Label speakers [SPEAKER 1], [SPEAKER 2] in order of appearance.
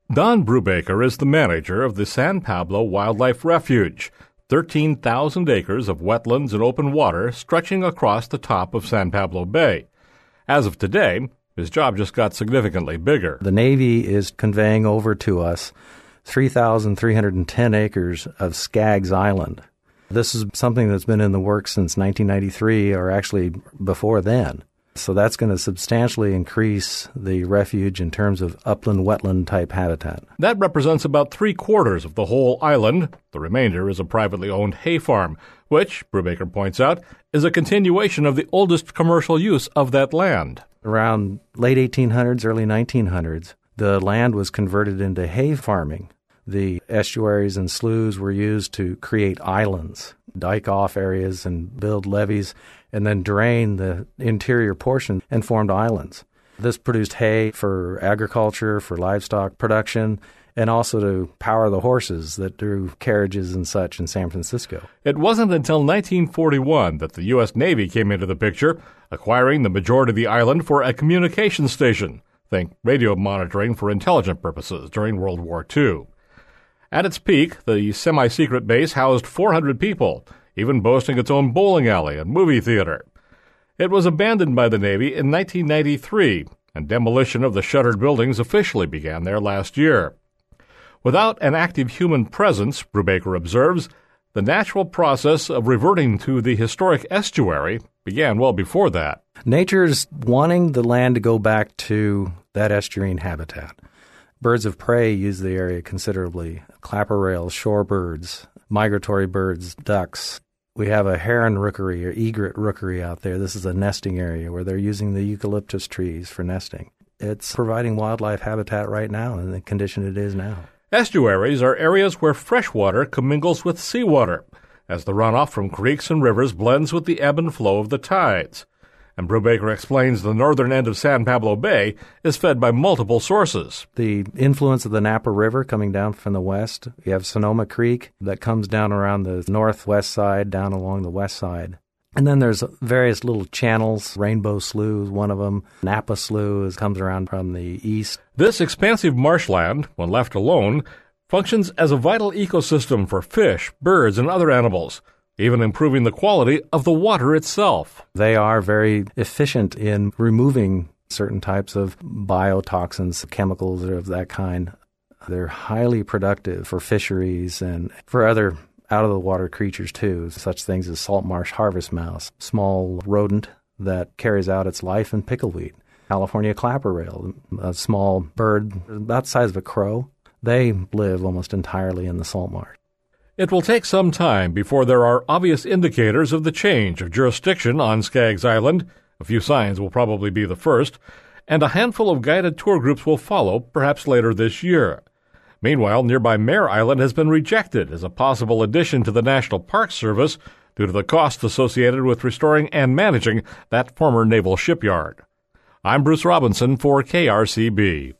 [SPEAKER 1] Don Brubaker is the manager of the San Pablo Wildlife Refuge, 13,000 acres of wetlands and open water stretching across the top of San Pablo Bay. As of today, his job just got significantly bigger.
[SPEAKER 2] The Navy is conveying over to us 3,310 acres of Skaggs Island. This is something that's been in the works since 1993, or actually before then. So that's going to substantially increase the refuge in terms of upland wetland type habitat.
[SPEAKER 1] That represents about 3/4 of the whole island. The remainder is a privately owned hay farm, which, Brubaker points out, is a continuation of the oldest commercial use of that land.
[SPEAKER 2] Around late 1800s, early 1900s, the land was converted into hay farming. The estuaries and sloughs were used to create islands, dike off areas and build levees, and then drain the interior portion and formed islands. This produced hay for agriculture, for livestock production, and also to power the horses that drew carriages and such in San Francisco.
[SPEAKER 1] It wasn't until 1941 that the U.S. Navy came into the picture, acquiring the majority of the island for a communications station. Think radio monitoring for intelligence purposes during World War II. At its peak, the semi-secret base housed 400 people, even boasting its own bowling alley and movie theater. It was abandoned by the Navy in 1993, and demolition of the shuttered buildings officially began there last year. Without an active human presence, Brubaker observes, the natural process of reverting to the historic estuary began well before that.
[SPEAKER 2] Nature's wanting the land to go back to that estuarine habitat. Birds of prey use the area considerably. Clapper rails, shorebirds, migratory birds, ducks. We have a heron rookery or egret rookery out there. This is a nesting area where they're using the eucalyptus trees for nesting. It's providing wildlife habitat right now in the condition it is now.
[SPEAKER 1] Estuaries are areas where fresh water commingles with seawater, as the runoff from creeks and rivers blends with the ebb and flow of the tides. And Brubaker explains the northern end of San Pablo Bay is fed by multiple sources.
[SPEAKER 2] The influence of the Napa River coming down from the west. You have Sonoma Creek that comes down around the northwest side, down along the west side. And then there's various little channels. Rainbow Slough is one of them. Napa Slough comes around from the east.
[SPEAKER 1] This expansive marshland, when left alone, functions as a vital ecosystem for fish, birds, and other animals, even improving the quality of the water itself.
[SPEAKER 2] They are very efficient in removing certain types of biotoxins, chemicals of that kind. They're highly productive for fisheries and for other out-of-the-water creatures, too, such things as salt marsh harvest mouse, small rodent that carries out its life in pickleweed. California clapper rail, a small bird about the size of a crow. They live almost entirely in the salt marsh.
[SPEAKER 1] It will take some time before there are obvious indicators of the change of jurisdiction on Skaggs Island. A few signs will probably be the first, and a handful of guided tour groups will follow, perhaps later this year. Meanwhile, nearby Mare Island has been rejected as a possible addition to the National Park Service due to the costs associated with restoring and managing that former naval shipyard. I'm Bruce Robinson for KRCB.